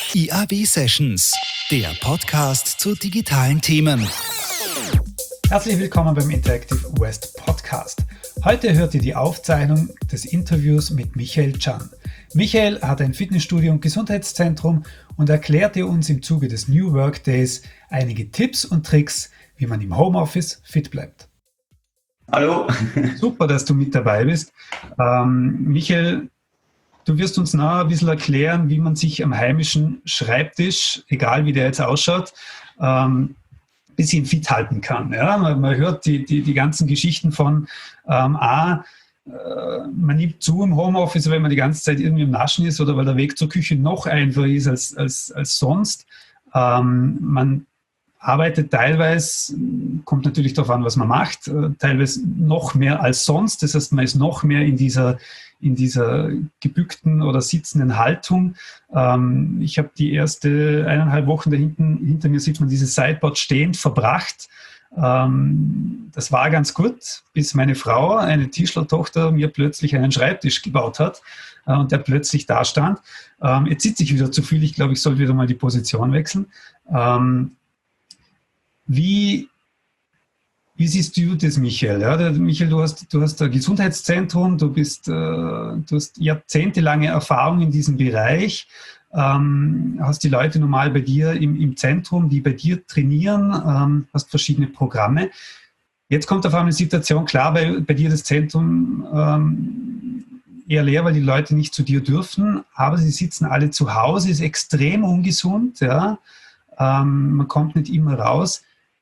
IAB Sessions, der Podcast zu digitalen Themen. Herzlich willkommen beim Interactive West Podcast. Heute hört ihr die Aufzeichnung des Interviews mit Michael Can. Michael hat ein Fitnessstudio und Gesundheitszentrum und erklärte uns im Zuge des New Work Days einige Tipps und Tricks, wie man im Homeoffice fit bleibt. Hallo. Super, dass du mit dabei bist. Michael, du wirst uns nachher ein bisschen erklären, wie man sich am heimischen Schreibtisch, egal wie der jetzt ausschaut, ein bisschen fit halten kann. Ja? Man hört die ganzen Geschichten von man nimmt zu im Homeoffice, wenn man die ganze Zeit irgendwie im Naschen ist oder weil der Weg zur Küche noch einfacher ist als sonst. Man arbeitet teilweise, kommt natürlich darauf an, was man macht, teilweise noch mehr als sonst. Das heißt, man ist noch mehr in dieser gebückten oder sitzenden Haltung. Ich habe die erste 1,5 Wochen hinter mir sieht man dieses Sideboard stehend verbracht. Das war ganz gut, bis meine Frau, eine Tischlertochter, mir plötzlich einen Schreibtisch gebaut hat und der plötzlich da stand. Jetzt sitze ich wieder zu viel. Ich glaube, ich sollte wieder mal die Position wechseln. Wie siehst du das, Michael? Ja, Michael, du hast ein Gesundheitszentrum, du hast jahrzehntelange Erfahrung in diesem Bereich, hast die Leute normal bei dir im Zentrum, die bei dir trainieren, hast verschiedene Programme. Jetzt kommt auf einmal eine Situation, klar, bei dir das Zentrum eher leer, weil die Leute nicht zu dir dürfen, aber sie sitzen alle zu Hause, ist extrem ungesund, ja. Man kommt nicht immer raus.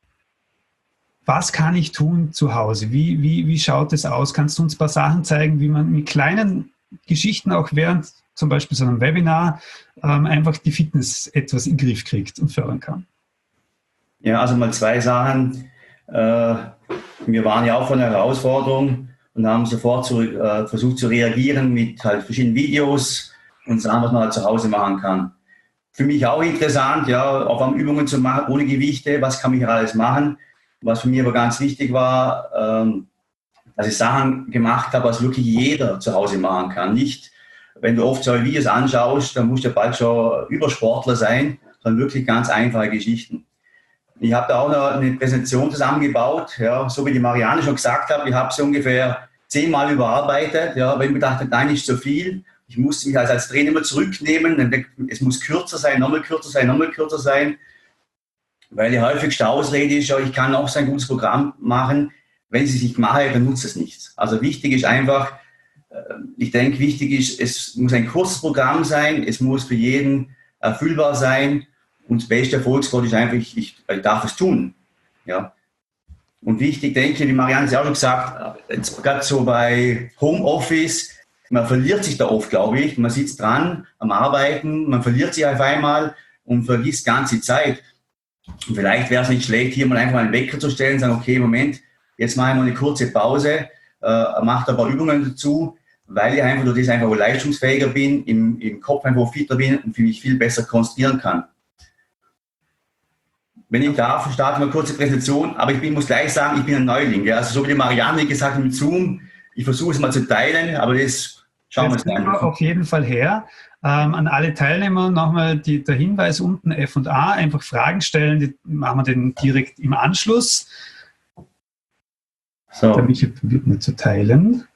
Was kann ich tun zu Hause? Wie schaut es aus? Kannst du uns ein paar Sachen zeigen, wie man mit kleinen Geschichten auch während zum Beispiel so einem Webinar einfach die Fitness etwas in den Griff kriegt und fördern kann? Ja, also mal 2 Sachen. Wir waren ja auch von der Herausforderung und haben sofort versucht zu reagieren mit halt verschiedenen Videos und Sachen, was man halt zu Hause machen kann. Für mich auch interessant, ja, auf einmal Übungen zu machen ohne Gewichte. Was kann ich hier alles machen? Was für mich aber ganz wichtig war, dass ich Sachen gemacht habe, was wirklich jeder zu Hause machen kann. Nicht, wenn du oft so Videos anschaust, dann musst du ja bald schon Übersportler sein, sondern wirklich ganz einfache Geschichten. Ich habe da auch noch eine Präsentation zusammengebaut, ja, so wie die Marianne schon gesagt hat. Ich habe sie ungefähr 10-mal überarbeitet, ja, weil ich mir dachte, nein, nicht so viel. Ich musste mich als Trainer immer zurücknehmen. Es muss kürzer sein, nochmal kürzer sein, nochmal kürzer sein. Weil die häufigste Ausrede ist ja, ich kann auch so ein gutes Programm machen. Wenn ich es nicht mache, dann nutzt es nichts. Also wichtig ist einfach, ich denke, wichtig ist, es muss ein kurzes Programm sein, es muss für jeden erfüllbar sein. Und das beste Erfolgscode ist einfach, ich darf es tun. Ja. Und wichtig, denke ich, wie Marianne es ja auch schon gesagt, jetzt gerade so bei Homeoffice, man verliert sich da oft, glaube ich. Man sitzt dran am Arbeiten, man verliert sich auf einmal und vergisst ganz die Zeit. Und vielleicht wäre es nicht schlecht, hier mal einfach einen Wecker zu stellen und sagen, okay, Moment, jetzt mache ich mal eine kurze Pause, mache ein paar Übungen dazu, weil ich einfach durch das einfach leistungsfähiger bin, im Kopf einfach fitter bin und mich viel besser konzentrieren kann. Wenn ich darf, starte ich mal eine kurze Präsentation, aber muss gleich sagen, ich bin ein Neuling. Ja? Also so wie die Marianne gesagt hat mit Zoom, ich versuche es mal zu teilen, aber das schauen wir uns an. Auf jeden Fall her. An alle Teilnehmer nochmal der Hinweis unten F&A, einfach Fragen stellen, die machen wir dann direkt im Anschluss. So. Da bin ich probiert mir zu teilen.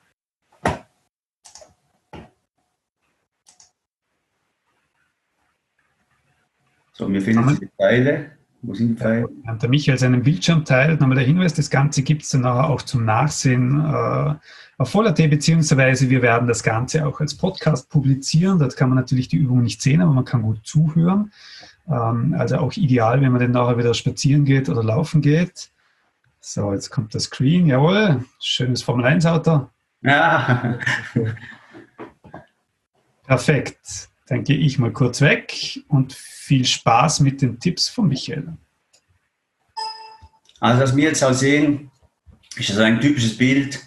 So, wir finden die Teile. Wo sind die Teile? Der Michael seinen Bildschirm teilt. Nochmal der Hinweis, das Ganze gibt es dann nachher auch zum Nachsehen auf Voll.at, beziehungsweise wir werden das Ganze auch als Podcast publizieren. Dort kann man natürlich die Übung nicht sehen, aber man kann gut zuhören. Also auch ideal, wenn man dann nachher wieder spazieren geht oder laufen geht. So, jetzt kommt das Screen. Jawohl, schönes Formel-1-Auto. Ja. Perfekt. Dann gehe ich mal kurz weg und viel Spaß mit den Tipps von Michael. Also was wir jetzt auch sehen, ist so ein typisches Bild,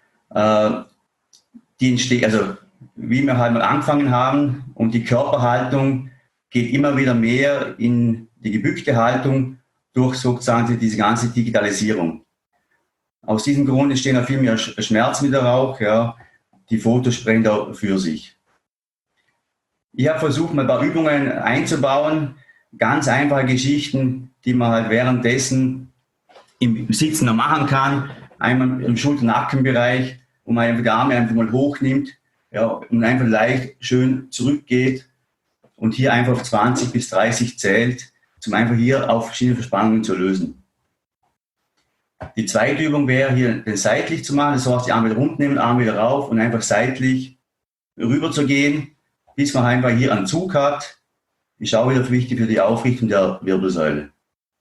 die entsteht, also wie wir halt mal angefangen haben, und die Körperhaltung geht immer wieder mehr in die gebückte Haltung durch sozusagen diese ganze Digitalisierung. Aus diesem Grund entstehen auch viel mehr Schmerzen wieder auch. Ja. Die Fotos sprechen da für sich. Ich habe versucht, mal ein paar Übungen einzubauen, ganz einfache Geschichten, die man halt währenddessen im Sitzen noch machen kann. Einmal im Schulter-Nackenbereich, wo man einfach die Arme einfach mal hochnimmt, ja, und einfach leicht schön zurückgeht und hier einfach auf 20 bis 30 zählt, um einfach hier auch verschiedene Verspannungen zu lösen. Die zweite Übung wäre hier den seitlich zu machen, das heißt die Arme wieder runternehmen, Arme wieder rauf und einfach seitlich rüber zu gehen, bis man einfach hier einen Zug hat. Ist auch wieder wichtig für die Aufrichtung der Wirbelsäule.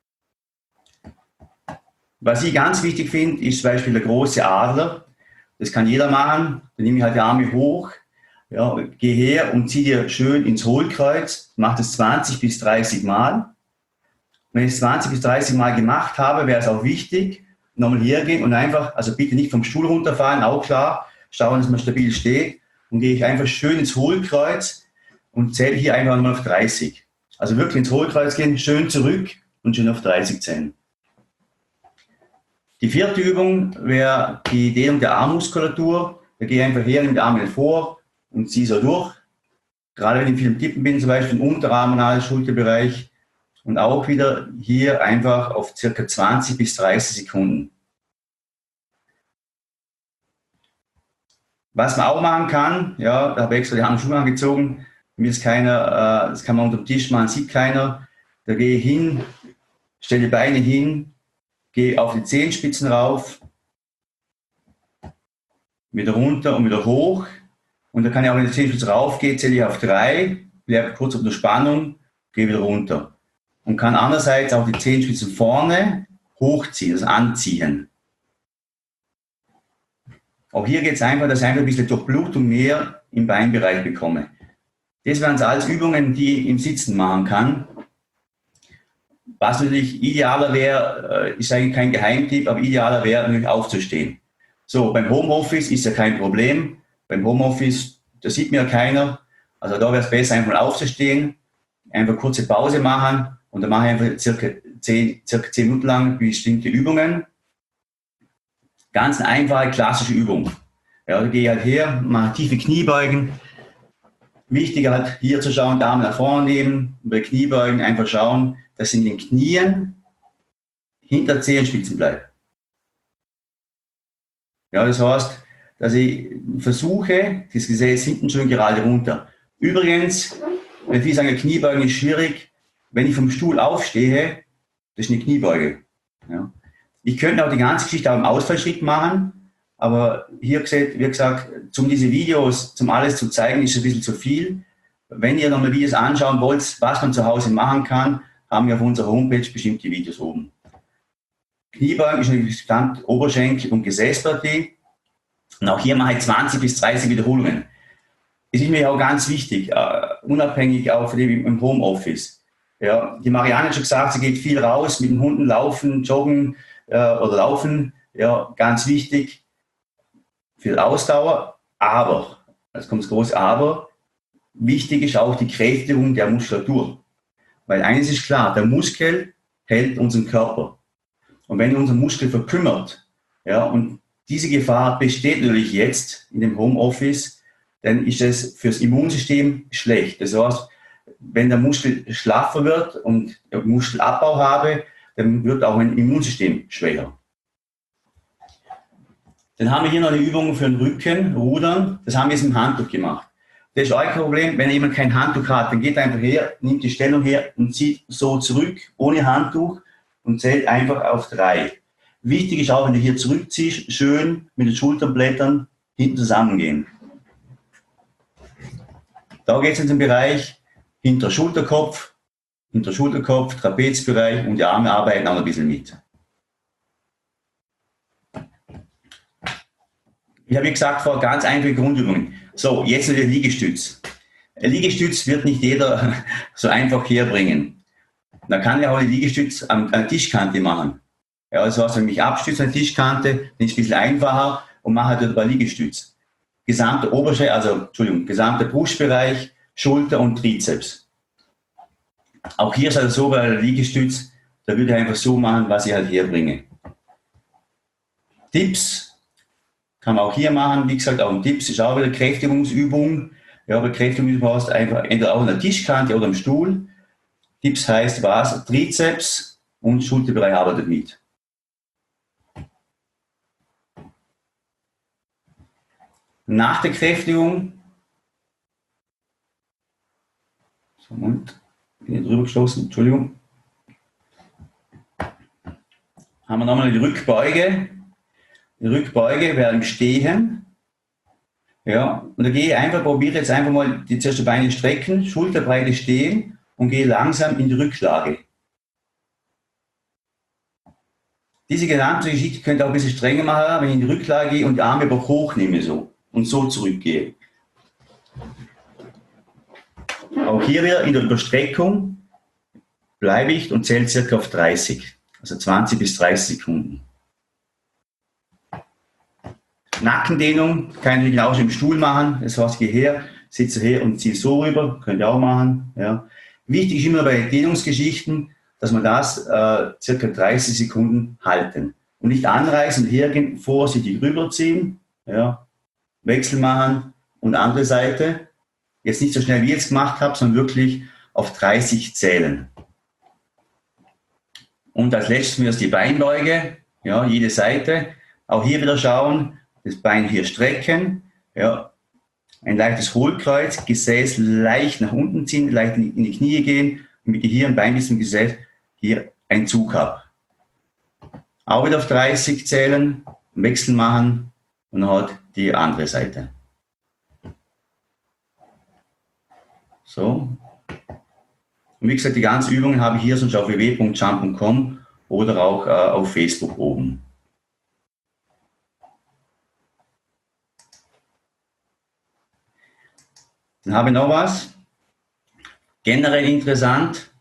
Was ich ganz wichtig finde, ist zum Beispiel der große Adler. Das kann jeder machen. Dann nehme ich halt die Arme hoch, ja, gehe her und ziehe dir schön ins Hohlkreuz. Mache das 20 bis 30 Mal. Wenn ich es 20 bis 30 Mal gemacht habe, wäre es auch wichtig, nochmal hergehen und einfach, also bitte nicht vom Stuhl runterfallen, auch klar, schauen, dass man stabil steht. Und gehe ich einfach schön ins Hohlkreuz und zähle hier einfach nochmal auf 30. Also wirklich ins Hohlkreuz gehen, schön zurück und schön auf 30 zählen. Die vierte Übung wäre die Dehnung der Armmuskulatur. Da gehe ich einfach her, nehme die Arme vor und ziehe so durch. Gerade wenn ich viel im Tippen bin, zum Beispiel im Unterarm und alles Schulterbereich. Und auch wieder hier einfach auf ca. 20 bis 30 Sekunden. Was man auch machen kann, ja, da habe ich extra die Handschuhe angezogen. Mir ist keiner, das kann man unter dem Tisch machen, sieht keiner. Da gehe ich hin, stelle die Beine hin, gehe auf die Zehenspitzen rauf, wieder runter und wieder hoch. Und da kann ich auch, wenn die Zehenspitze raufgeht, zähle ich auf 3, bleibe kurz auf der Spannung, gehe wieder runter. Und kann andererseits auch die Zehenspitzen vorne hochziehen, das Anziehen. Auch hier geht es einfach, dass ich einfach ein bisschen Durchblutung mehr im Beinbereich bekomme. Das wären alles Übungen, die ich im Sitzen machen kann. Was natürlich idealer wäre, ist eigentlich kein Geheimtipp, aber idealer wäre natürlich aufzustehen. So, beim Homeoffice ist ja kein Problem. Beim Homeoffice, da sieht mir ja keiner. Also da wäre es besser, einfach mal aufzustehen, einfach kurze Pause machen und dann mache ich einfach circa 10 Minuten lang bestimmte Übungen. Ganz eine einfache, klassische Übung. Ja, da gehe ich halt her, mache tiefe Kniebeugen. Wichtig halt hier zu schauen, Arme nach vorne nehmen, bei Kniebeugen einfach schauen, dass in den Knien hinter Zehenspitzen bleibt. Ja, das heißt, dass ich versuche, das Gesäß hinten schön gerade runter. Übrigens, wenn viele sagen, Kniebeugen ist schwierig, wenn ich vom Stuhl aufstehe, das ist eine Kniebeuge. Ja. Ich könnte auch die ganze Geschichte auch im Ausfallschritt machen, aber hier wie gesagt, um diese Videos, zum alles zu zeigen, ist ein bisschen zu viel. Wenn ihr nochmal Videos anschauen wollt, was man zu Hause machen kann, haben wir auf unserer Homepage bestimmte Videos oben. Kniebeugen ist eine Stand Oberschenkel- und Gesäßpartie. Und auch hier mache ich 20 bis 30 Wiederholungen. Es ist mir auch ganz wichtig, unabhängig auch von dem im Homeoffice. Ja, die Marianne hat schon gesagt, sie geht viel raus mit den Hunden, laufen, joggen oder laufen. Ja, ganz wichtig für die Ausdauer. Aber, jetzt kommt das große Aber, wichtig ist auch die Kräftigung der Muskulatur. Weil eines ist klar, der Muskel hält unseren Körper. Und wenn unser Muskel verkümmert, ja, und diese Gefahr besteht natürlich jetzt in dem Homeoffice, dann ist es fürs Immunsystem schlecht. Das heißt, wenn der Muskel schlaffer wird und ich Muskelabbau habe, dann wird auch mein Immunsystem schwächer. Dann haben wir hier noch eine Übung für den Rücken, Rudern. Das haben wir jetzt im Handtuch gemacht. Das ist auch kein Problem, wenn jemand kein Handtuch hat, dann geht er einfach her, nimmt die Stellung her und zieht so zurück, ohne Handtuch und zählt einfach auf 3. Wichtig ist auch, wenn du hier zurückziehst, schön mit den Schulterblättern hinten zusammengehen. Da geht es in den Bereich hinter Schulterkopf, Trapezbereich und die Arme arbeiten auch ein bisschen mit. Ich habe, wie gesagt, vor ganz einfache Grundübungen. So, jetzt noch der Liegestütz. Ein Liegestütz wird nicht jeder so einfach herbringen. Da kann ich auch einen Liegestütz an der Tischkante machen. Ja, das heißt, wenn ich mich abstütze an der Tischkante, dann ist es ein bisschen einfacher und mache halt ein paar Liegestütz. Gesamter gesamter Brustbereich, Schulter und Trizeps. Auch hier ist es so, bei der Liegestütz, da würde ich einfach so machen, was ich halt herbringe. Tipps kann man auch hier machen. Wie gesagt, auch ein Tipps ist auch wieder Kräftigungsübung. Ja, Bekräftigung brauchst du einfach entweder auch an der Tischkante oder am Stuhl. Dips heißt was? Trizeps und Schulterbereich arbeitet mit. Nach der Kräftigung, so, Moment, bin ich drüber gestoßen, Entschuldigung, haben wir nochmal die Rückbeuge. Die Rückbeuge wäre im Stehen. Ja, und da gehe ich einfach, probiere jetzt einfach mal die zuerst die Beine strecken, Schulterbreite stehen und gehe langsam in die Rücklage. Diese gesamte Geschichte könnt ihr auch ein bisschen strenger machen, wenn ich in die Rücklage gehe und die Arme aber hochnehme so und so zurückgehe. Auch hier wieder in der Überstreckung bleibe ich und zähle circa auf 30, also 20 bis 30 Sekunden. Nackendehnung kann ich genauso im Stuhl machen. Das heißt, ich gehe her, sitze her und ziehe so rüber. Könnt ihr auch machen. Ja. Wichtig ist immer bei Dehnungsgeschichten, dass man das circa 30 Sekunden halten. Und nicht anreißen und hergehen, vorsichtig rüberziehen. Ja. Wechsel machen und andere Seite. Jetzt nicht so schnell wie ich jetzt gemacht habe, sondern wirklich auf 30 zählen. Und als letztes ist die Beinbeuge. Ja, jede Seite. Auch hier wieder schauen. Das Bein hier strecken, ja, ein leichtes Hohlkreuz, Gesäß leicht nach unten ziehen, leicht in die Knie gehen, damit ich hier ein Bein bis zum Gesäß hier einen Zug habe. Auch wieder auf 30 zählen, Wechsel machen und dann halt die andere Seite. So. Und wie gesagt, die ganzen Übungen habe ich hier sonst auf www.jump.com oder auch auf Facebook oben. Dann habe ich noch was, generell interessant,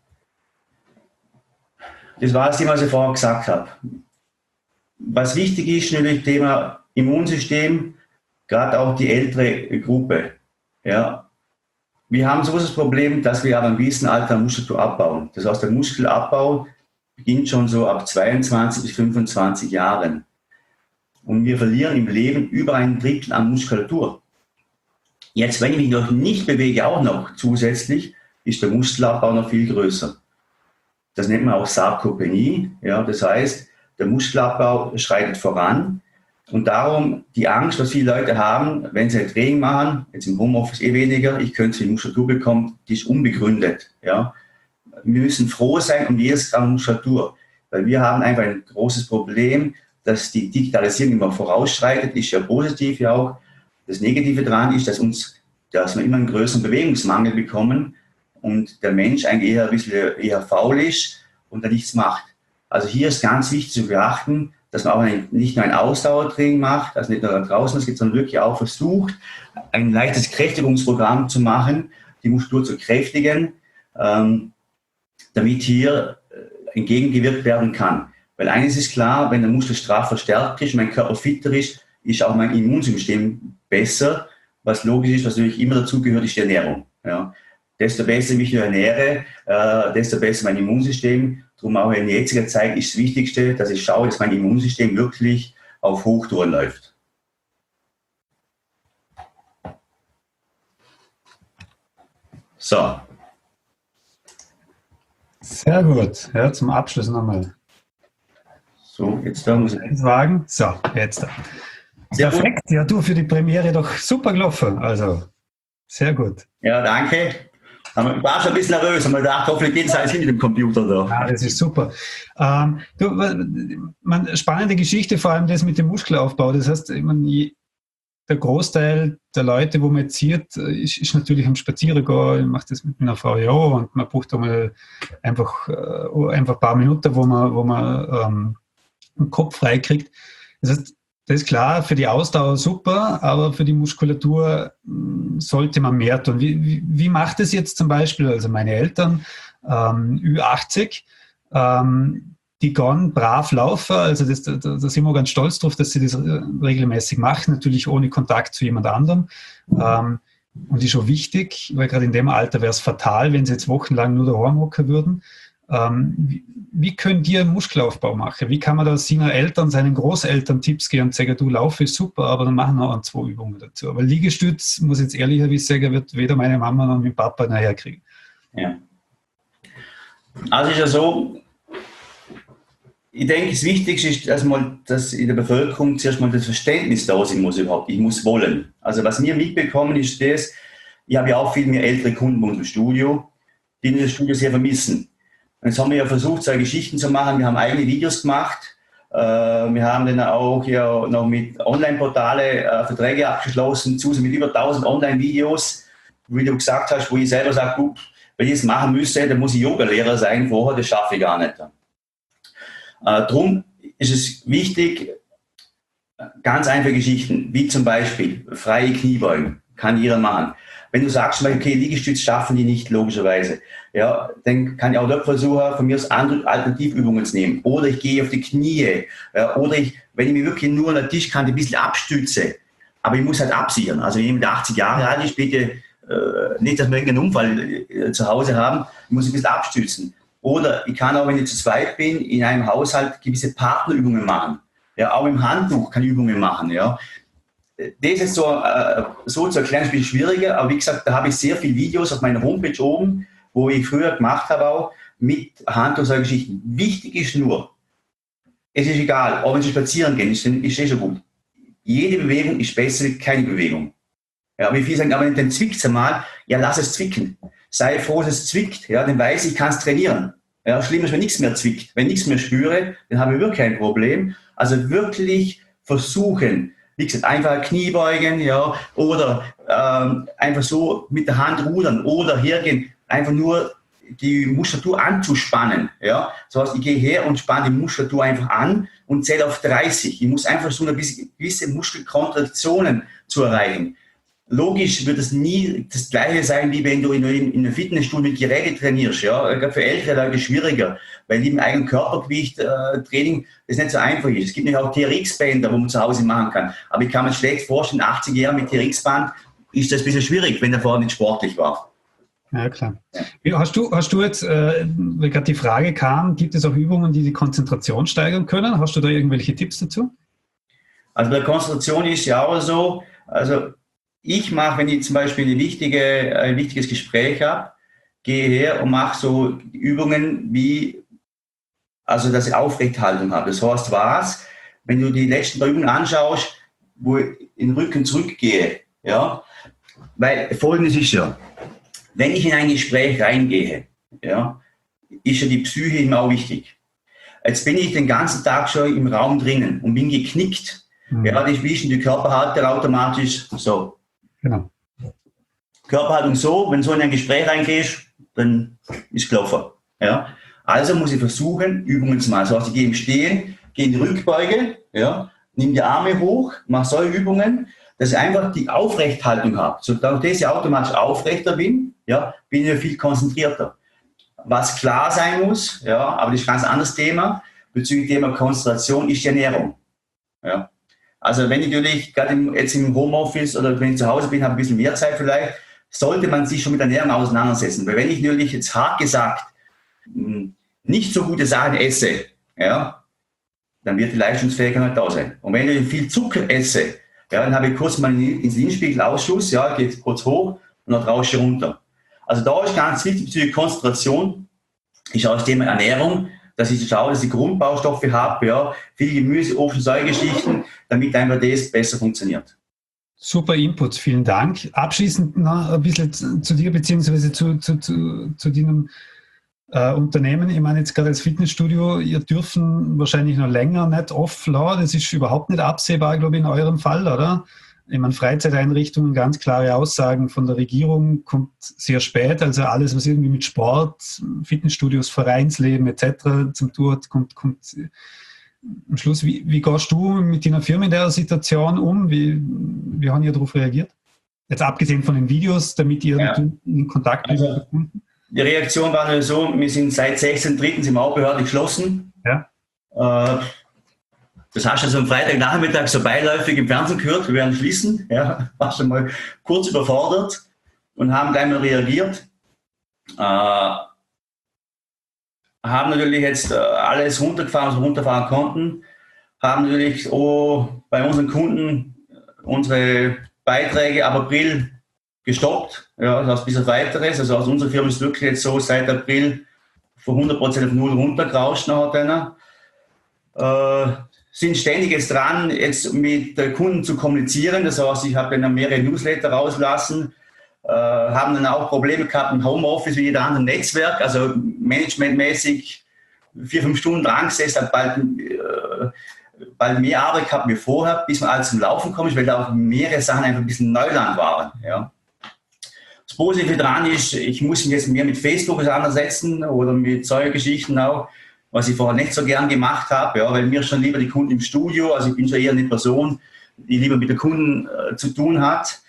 das war das Thema, was ich vorher gesagt habe. Was wichtig ist, natürlich Thema Immunsystem, gerade auch die ältere Gruppe. Ja. Wir haben so das Problem, dass wir aber im gewissen Alter Muskulatur abbauen. Das heißt, der Muskelabbau beginnt schon so ab 22 bis 25 Jahren. Und wir verlieren im Leben über ein Drittel an Muskulatur. Jetzt, wenn ich mich noch nicht bewege, auch noch zusätzlich, ist der Muskelabbau noch viel größer. Das nennt man auch Sarkopenie. Ja, das heißt, der Muskelabbau schreitet voran. Und darum die Angst, was viele Leute haben, wenn sie ein Training machen, jetzt im Homeoffice weniger, ich könnte die Muskulatur bekommen, die ist unbegründet. Ja. Wir müssen froh sein um jedes Gramm Muskulatur, weil wir haben einfach ein großes Problem, dass die Digitalisierung immer vorausschreitet, ist ja positiv ja auch. Das Negative daran ist, dass wir immer einen größeren Bewegungsmangel bekommen und der Mensch eigentlich eher ein bisschen eher faul ist und da nichts macht. Also hier ist ganz wichtig zu beachten, dass man auch nicht nur ein Ausdauertraining macht, also nicht nur da draußen, sondern wirklich auch versucht, ein leichtes Kräftigungsprogramm zu machen, die Muskulatur zu kräftigen, damit hier entgegengewirkt werden kann. Weil eines ist klar, wenn der Muskel straff verstärkt ist, mein Körper fitter ist auch mein Immunsystem besser. Was logisch ist, was natürlich immer dazugehört, ist die Ernährung. Ja. Desto besser ich mich ernähre, desto besser mein Immunsystem. Darum auch in jetziger Zeit ist das Wichtigste, dass ich schaue, dass mein Immunsystem wirklich auf Hochtouren läuft. So. Sehr gut. Ja, zum Abschluss nochmal. So, jetzt da muss ich eins wagen. So, jetzt. Sehr perfekt. Gut. Ja, du, für die Premiere doch super gelaufen. Also, sehr gut. Ja, danke. Ich war schon ein bisschen nervös, aber ich dachte, hoffentlich geht es alles hin mit dem Computer da. Ja, das ist super. Spannende Geschichte, vor allem das mit dem Muskelaufbau. Das heißt, der Großteil der Leute, wo man jetzt sieht, ist natürlich am Spazierengehen. Ich mache das mit meiner Frau ja auch und man braucht einmal einfach ein paar Minuten, wo man den Kopf frei kriegt. Das heißt, das ist klar, für die Ausdauer super, aber für die Muskulatur sollte man mehr tun. Wie macht es jetzt zum Beispiel, also meine Eltern, Ü80, die gehen brav laufen, also da sind wir ganz stolz drauf, dass sie das regelmäßig machen, natürlich ohne Kontakt zu jemand anderem. Und ist schon wichtig, weil gerade in dem Alter wäre es fatal, wenn sie jetzt wochenlang nur daheim hocken würden. Wie könnt ihr Muskelaufbau machen? Wie kann man da seinen Eltern, seinen Großeltern Tipps geben und sagen, du, Lauf ist super, aber dann machen wir 2 Übungen dazu. Aber Liegestütz, muss ich jetzt ehrlicherweise sagen, wird weder meine Mama noch mein Papa nachher kriegen. Ja. Also ist ja so, ich denke, das Wichtigste ist erstmal, dass in der Bevölkerung zuerst mal das Verständnis da sein muss überhaupt. Ich muss wollen. Also was wir mitbekommen ist das, ich habe ja auch viel mehr ältere Kunden bei uns im Studio, die in das Studio sehr vermissen. Und jetzt haben wir ja versucht, so Geschichten zu machen. Wir haben eigene Videos gemacht. Wir haben dann auch ja noch mit Online-Portale Verträge abgeschlossen, zusammen mit über 1000 Online-Videos, wie du gesagt hast, wo ich selber sage, wenn ich das machen müsste, dann muss ich Yoga-Lehrer sein vorher, das schaffe ich gar nicht. Drum ist es wichtig, ganz einfache Geschichten, wie zum Beispiel freie Kniebeugen, kann jeder machen. Wenn du sagst, okay, Liegestütz schaffen die nicht, logischerweise, ja, dann kann ich auch dort versuchen, von mir aus andere Alternativübungen zu nehmen. Oder ich gehe auf die Knie. Ja, oder wenn ich mich wirklich nur an der Tischkante ein bisschen abstütze, aber ich muss halt absichern. Also wenn jemand 80 Jahre alt ist, bitte nicht, dass wir irgendeinen Unfall zu Hause haben, ich muss ein bisschen abstützen. Oder ich kann auch, wenn ich zu zweit bin, in einem Haushalt gewisse Partnerübungen machen. Ja, auch im Handtuch kann ich Übungen machen. Ja. Das ist so zu erklären, ist ein bisschen schwieriger, aber wie gesagt, da habe ich sehr viele Videos auf meiner Homepage oben, wo ich früher gemacht habe, auch mit Handtuch und solchen Geschichten. Wichtig ist nur, es ist egal, ob Sie spazieren gehen, ist schon gut. Jede Bewegung ist besser als keine Bewegung. Ja, wie viele sagen, aber dann zwickt es einmal, ja, lass es zwicken. Sei froh, dass es zwickt, ja, dann weiß ich, kann es trainieren. Ja, schlimm ist, wenn nichts mehr zwickt. Wenn ich nichts mehr spüre, dann habe ich wirklich kein Problem. Also wirklich versuchen, wie gesagt, einfach Kniebeugen, ja, oder einfach so mit der Hand rudern oder hergehen, einfach nur die Muskulatur anzuspannen. Ja. Das heißt, ich gehe her und spanne die Muskulatur einfach an und zähle auf 30. Ich muss einfach so eine gewisse Muskelkontraktionen zu erreichen. Logisch wird es nie das Gleiche sein, wie wenn du in einem Fitnessstudio mit Geräten trainierst. Ja? Für ältere Leute schwieriger, weil die im eigenen Körpergewicht Training das nicht so einfach ist. Es gibt nämlich auch TRX-Bänder, wo man zu Hause machen kann. Aber ich kann mir schlecht vorstellen, 80 Jahre mit TRX-Band ist das ein bisschen schwierig, wenn der vorher nicht sportlich war. Ja, klar. Ja. Hast du jetzt, weil gerade die Frage kam, gibt es auch Übungen, die Konzentration steigern können? Hast du da irgendwelche Tipps dazu? Also bei der Konzentration ist ja auch so, also ich mache, wenn ich zum Beispiel ein wichtiges Gespräch habe, gehe her und mache so Übungen wie, also dass ich Aufrechthaltung habe. Das heißt, wenn du die letzten 3 Übungen anschaust, wo ich in den Rücken zurückgehe, ja, weil Folgendes ist ja, wenn ich in ein Gespräch reingehe, ja, ist ja die Psyche immer auch wichtig. Jetzt bin ich den ganzen Tag schon im Raum drinnen und bin geknickt. Ja, die wischen die Körperhaltung automatisch so. Genau. Körperhaltung so, wenn du so in ein Gespräch reingehst, dann ist gelaufen. Ja. Also muss ich versuchen, Übungen zu machen. Das heißt, ich gehe im Stehen, gehe in die Rückbeuge, ja, nehme die Arme hoch, mache solche Übungen, dass ich einfach die Aufrechthaltung habe. So, dadurch, dass ich automatisch aufrechter bin, ja, bin ich viel konzentrierter. Was klar sein muss, ja, aber das ist ein ganz anderes Thema, bezüglich Thema Konzentration, ist die Ernährung. Ja. Also wenn ich natürlich gerade jetzt im Homeoffice oder wenn ich zu Hause bin, habe ein bisschen mehr Zeit vielleicht, sollte man sich schon mit Ernährung auseinandersetzen. Weil wenn ich natürlich jetzt hart gesagt nicht so gute Sachen esse, ja, dann wird die Leistungsfähigkeit nicht da sein. Und wenn ich viel Zucker esse, ja, dann habe ich kurz mal einen Insulinspiegelausschuss, ja, geht kurz hoch und dann rausche ich runter. Also da ist ganz wichtig bezüglich Konzentration, ist auch das Thema Ernährung, dass ich schaue, dass ich Grundbaustoffe habe, ja, viel Gemüse, Obst, solche Geschichten, damit einfach das besser funktioniert. Super Input, vielen Dank. Abschließend noch ein bisschen zu dir beziehungsweise zu deinem Unternehmen. Ich meine jetzt gerade als Fitnessstudio, ihr dürfen wahrscheinlich noch länger nicht offladen. Das ist überhaupt nicht absehbar, glaube ich, in eurem Fall, oder? Ich meine, Freizeiteinrichtungen, ganz klare Aussagen von der Regierung, kommt sehr spät. Also alles, was irgendwie mit Sport, Fitnessstudios, Vereinsleben etc. zum Tun hat, kommt am Schluss. Wie gehst du mit deiner Firma in der Situation um? Wie haben ihr darauf reagiert? Jetzt abgesehen von den Videos, damit ihr in Kontakt mit euren Kunden? Die Reaktion war nur so, wir sind seit 16.03. sind wir auch behördlich geschlossen. Ja. Das hast du also am Freitagnachmittag so beiläufig im Fernsehen gehört, wir werden schließen. Ja, war schon mal kurz überfordert und haben gleich mal reagiert. haben natürlich jetzt alles runtergefahren, was wir runterfahren konnten, haben natürlich bei unseren Kunden unsere Beiträge ab April gestoppt, ja, das heißt bis auf weiteres. Also aus unserer Firma ist es wirklich jetzt so, seit April von 100% auf 0 runtergerauscht nachher. Sind ständig jetzt dran, jetzt mit Kunden zu kommunizieren. Das heißt, ich habe dann mehrere Newsletter rauslassen, haben dann auch Probleme gehabt im Homeoffice wie jeder andere Netzwerk, also managementmäßig 4-5 Stunden dran gesessen, hat bald mehr Arbeit gehabt wie vorher, bis man alles zum Laufen kommt, weil da auch mehrere Sachen einfach ein bisschen Neuland waren. Ja. Das Positive daran ist, ich muss mich jetzt mehr mit Facebook auseinandersetzen oder mit solchen Geschichten auch, was ich vorher nicht so gern gemacht habe, ja, weil mir schon lieber die Kunden im Studio, also ich bin schon eher eine Person, die lieber mit den Kunden zu tun hat.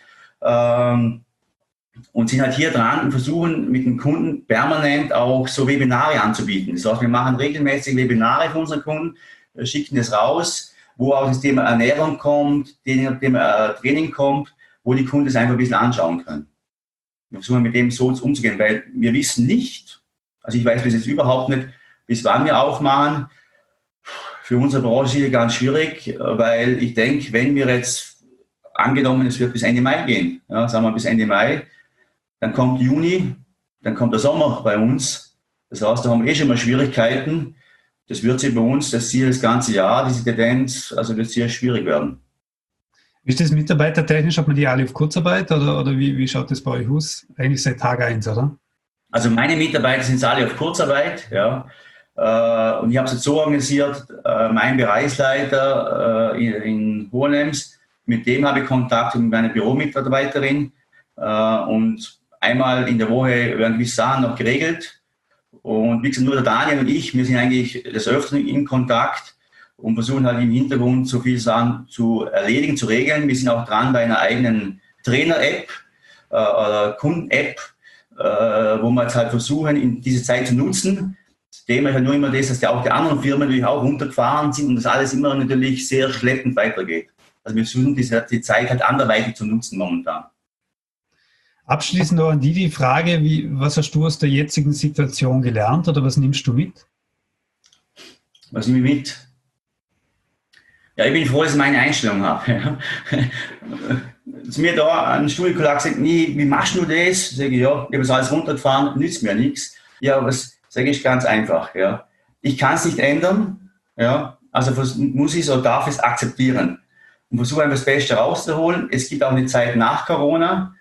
Und sind halt hier dran und versuchen mit den Kunden permanent auch so Webinare anzubieten. Das heißt, wir machen regelmäßig Webinare für unsere Kunden, schicken das raus, wo auch das Thema Ernährung kommt, Thema Training kommt, wo die Kunden es einfach ein bisschen anschauen können. Wir versuchen mit dem so umzugehen, weil wir wissen nicht, also ich weiß bis jetzt überhaupt nicht, bis wann wir aufmachen. Für unsere Branche ist es ganz schwierig, weil ich denke, wenn wir jetzt angenommen, es wird bis Ende Mai gehen, ja, sagen wir bis Ende Mai, dann kommt Juni, dann kommt der Sommer bei uns. Das heißt, da haben wir schon mal Schwierigkeiten. Das wird sich bei uns, das Ziel das ganze Jahr, diese Tendenz, also wird sehr schwierig werden. Wie ist das mitarbeitertechnisch? Hat man die alle auf Kurzarbeit oder wie schaut das bei euch aus? Eigentlich seit Tag 1, oder? Also meine Mitarbeiter sind alle auf Kurzarbeit, ja. Und ich habe es jetzt so organisiert, mein Bereichsleiter in Hohenems, mit dem habe ich Kontakt mit meiner Büromitarbeiterin und einmal in der Woche werden gewisse Sachen noch geregelt. Und wie gesagt, nur der Daniel und ich, wir sind eigentlich des Öfteren in Kontakt und versuchen halt im Hintergrund so viele Sachen zu erledigen, zu regeln. Wir sind auch dran bei einer eigenen Trainer-App oder Kunden-App, wo wir jetzt halt versuchen, in diese Zeit zu nutzen. Das Thema ist halt nur immer das, dass auch die anderen Firmen natürlich auch runtergefahren sind und das alles immer natürlich sehr schleppend weitergeht. Also wir versuchen die Zeit halt anderweitig zu nutzen momentan. Abschließend noch an die Frage, was hast du aus der jetzigen Situation gelernt oder was nimmst du mit? Was nehme ich mit? Ja, ich bin froh, dass ich meine Einstellung habe. Ja. Zu mir da ein Studienkollege gesagt, nee, wie machst du das? Sage ich, ja, ich habe das alles runtergefahren, nützt mir nichts. Ja, was sage ich ganz einfach. Ja. Ich kann es nicht ändern, ja, also muss ich es oder darf es akzeptieren und versuche einfach das Beste rauszuholen. Es gibt auch eine Zeit nach Corona.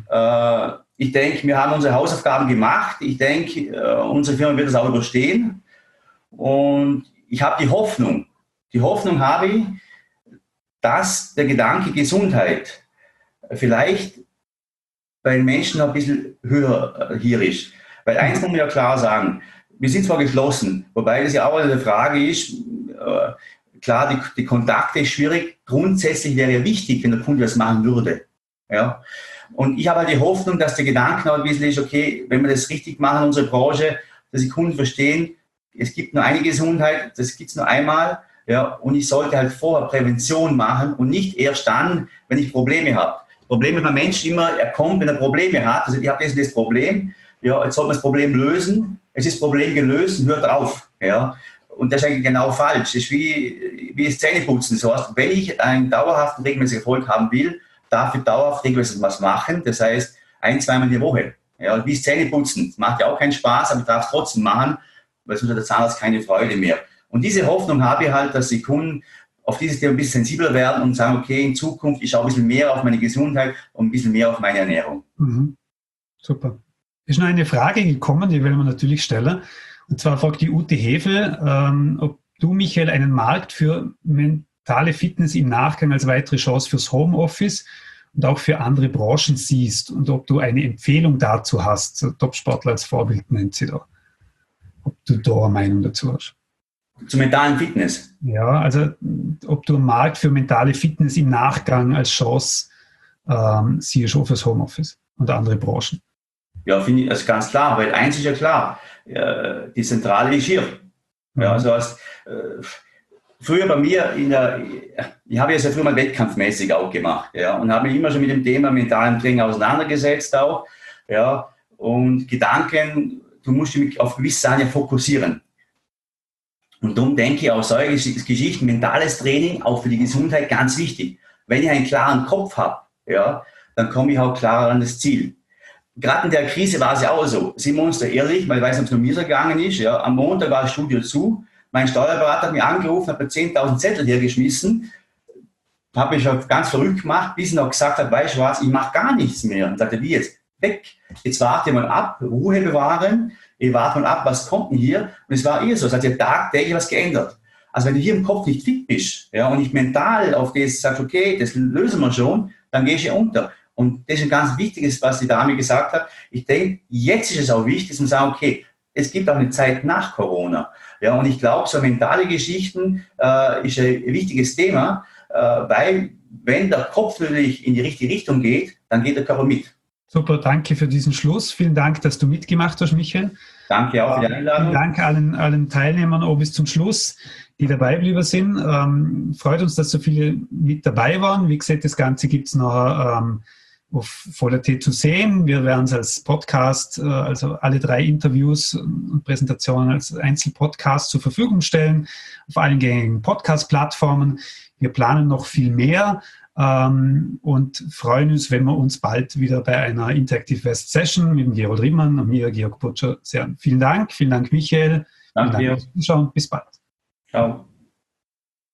Ich denke, wir haben unsere Hausaufgaben gemacht. Ich denke, unsere Firma wird das auch überstehen. Und ich habe die Hoffnung habe ich, dass der Gedanke Gesundheit vielleicht bei den Menschen noch ein bisschen höher hier ist. Weil eins muss man ja klar sagen, wir sind zwar geschlossen, wobei das ja auch eine Frage ist, klar, die Kontakte ist schwierig. Grundsätzlich wäre ja wichtig, wenn der Kunde das machen würde. Ja. Und ich habe halt die Hoffnung, dass der Gedanke noch ein bisschen ist, okay, wenn wir das richtig machen in unserer Branche, dass die Kunden verstehen, es gibt nur eine Gesundheit, das gibt es nur einmal, ja, und ich sollte halt vorher Prävention machen und nicht erst dann, wenn ich Probleme habe. Problem ist beim Menschen immer, er kommt, wenn er Probleme hat, also ich habe das Problem, ja, jetzt sollte man das Problem lösen, es ist das Problem gelöst und hört auf, ja. Und das ist eigentlich genau falsch. Das ist wie das Zähneputzen. Das heißt, wenn ich einen dauerhaften, regelmäßigen Erfolg haben will, darf ich dauerhaft regelmäßig was machen. Das heißt, 1-2 Mal die Woche. Ja, wie das Zähneputzen. Das macht ja auch keinen Spaß, aber ich darf es trotzdem machen, weil sonst hat der Zahnarzt keine Freude mehr. Und diese Hoffnung habe ich halt, dass die Kunden auf dieses Thema ein bisschen sensibler werden und sagen, okay, in Zukunft, ich schaue ein bisschen mehr auf meine Gesundheit und ein bisschen mehr auf meine Ernährung. Mhm. Super. Ist noch eine Frage gekommen, die will man natürlich stellen. Und zwar fragt die Ute Hefel, ob du, Michael, einen Markt für mentale Fitness im Nachgang als weitere Chance fürs Homeoffice und auch für andere Branchen siehst und ob du eine Empfehlung dazu hast. So Topsportler als Vorbild nennt sie da. Ob du da eine Meinung dazu hast. Zum mentalen Fitness? Ja, also ob du einen Markt für mentale Fitness im Nachgang als Chance siehst auch fürs Homeoffice und andere Branchen. Ja, finde ich, also ganz klar, weil eins ist ja klar, die Zentrale ist hier. Ja, also früher bei mir, ich habe ja sehr früher mal wettkampfmäßig auch gemacht, ja, und habe mich immer schon mit dem Thema mentalen Training auseinandergesetzt auch, ja, und Gedanken du musst dich auf gewisse Sachen fokussieren. Und darum denke ich auch, solche Geschichten, mentales Training, auch für die Gesundheit ganz wichtig. Wenn ich einen klaren Kopf habe, ja, dann komme ich auch klarer an das Ziel. Gerade in der Krise war es ja auch so. Sind wir uns da ehrlich, weil ich weiß nicht, ob es nur mir so gegangen ist. Ja, am Montag war das Studio zu. Mein Steuerberater hat mich angerufen, hat mir 10.000 Zettel hier geschmissen. Habe mich schon ganz verrückt gemacht, bis ich noch gesagt habe, weißt du was, ich mache gar nichts mehr. Und sagte, wie jetzt? Weg. Jetzt warte mal ab, Ruhe bewahren. Ich warte mal ab, was kommt denn hier? Und es war so, es hat sich tagtäglich was geändert. Also wenn du hier im Kopf nicht fit bist, ja, und nicht mental auf das sagst, okay, das lösen wir schon, dann gehst du unter. Und das ist ein ganz wichtiges, was die Dame gesagt hat. Ich denke, jetzt ist es auch wichtig, dass man sagt, okay, es gibt auch eine Zeit nach Corona. Ja, und ich glaube, so mentale Geschichten ist ein wichtiges Thema, weil wenn der Kopf natürlich in die richtige Richtung geht, dann geht der Körper mit. Super, danke für diesen Schluss. Vielen Dank, dass du mitgemacht hast, Michael. Danke auch für die Einladung. Vielen Dank allen Teilnehmern auch bis zum Schluss, die dabei geblieben sind. Freut uns, dass so viele mit dabei waren. Wie gesagt, das Ganze gibt es noch auf Voller.t zu sehen. Wir werden es als Podcast, also alle 3 Interviews und Präsentationen als Einzelpodcast zur Verfügung stellen, auf allen gängigen Podcast-Plattformen. Wir planen noch viel mehr und freuen uns, wenn wir uns bald wieder bei einer Interactive West Session mit dem Gerold Riemann und mir, Georg Butcher, sehen. Vielen Dank, Michael. Danke Vielen Dank fürs Zuschauen. Bis bald. Ciao.